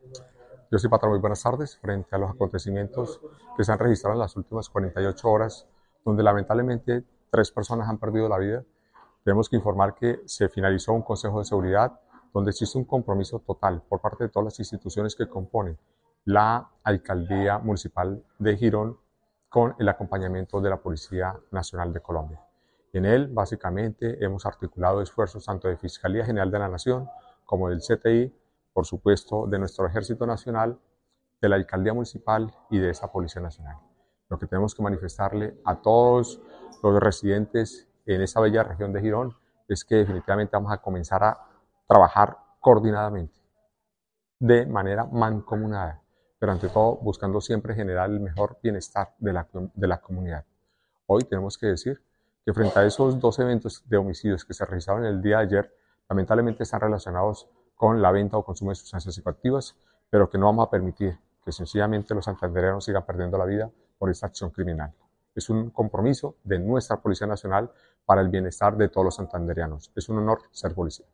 Yo soy patrón, muy buenas tardes. Frente a los acontecimientos que se han registrado en las últimas 48 horas, donde lamentablemente 3 personas han perdido la vida, tenemos que informar que se finalizó un Consejo de Seguridad donde existe un compromiso total por parte de todas las instituciones que componen la Alcaldía Municipal de Girón con el acompañamiento de la Policía Nacional de Colombia. En él, básicamente, hemos articulado esfuerzos tanto de Fiscalía General de la Nación como del CTI, por supuesto, de nuestro Ejército Nacional, de la Alcaldía Municipal y de esa Policía Nacional. Lo que tenemos que manifestarle a todos los residentes en esa bella región de Girón es que definitivamente vamos a comenzar a trabajar coordinadamente, de manera mancomunada, pero ante todo buscando siempre generar el mejor bienestar de la comunidad. Hoy tenemos que decir que frente a esos 2 eventos de homicidios que se registraron el día de ayer, lamentablemente están relacionados con la venta o consumo de sustancias psicoactivas, pero que no vamos a permitir que sencillamente los santandereanos sigan perdiendo la vida por esta acción criminal. Es un compromiso de nuestra Policía Nacional para el bienestar de todos los santandereanos. Es un honor ser policía.